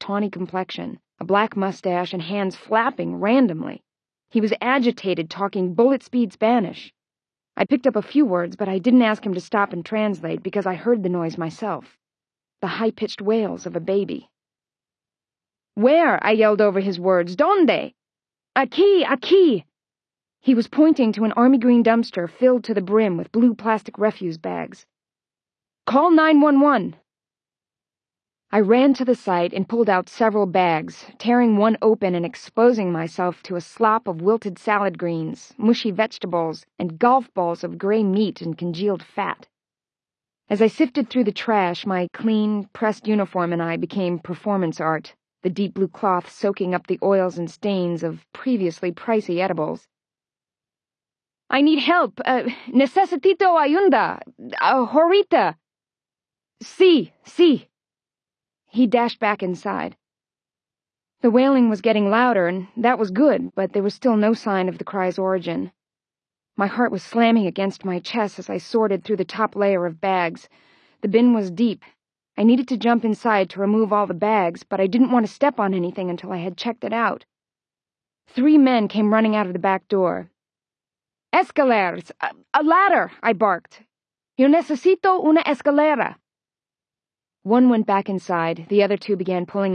tawny complexion, a black mustache, and hands flapping randomly. He was agitated, talking bullet-speed Spanish. I picked up a few words, but I didn't ask him to stop and translate because I heard the noise myself. The high-pitched wails of a baby. "Where?" I yelled over his words. "Donde?" "Aquí, aquí." He was pointing to an army green dumpster filled to the brim with blue plastic refuse bags. "Call 911. I ran to the site and pulled out several bags, tearing one open and exposing myself to a slop of wilted salad greens, mushy vegetables, and golf balls of gray meat and congealed fat. As I sifted through the trash, my clean, pressed uniform and I became performance art, the deep blue cloth soaking up the oils and stains of previously pricey edibles. "I need help. Necesito ayuda. Ahorita." Sí. He dashed back inside. The wailing was getting louder, and that was good, but there was still no sign of the cry's origin. My heart was slamming against my chest as I sorted through the top layer of bags. The bin was deep. I needed to jump inside to remove all the bags, but I didn't want to step on anything until I had checked it out. 3 men came running out of the back door. "Escaleras! A ladder!" I barked. "Yo necesito una escalera." One went back inside, the other 2 began pulling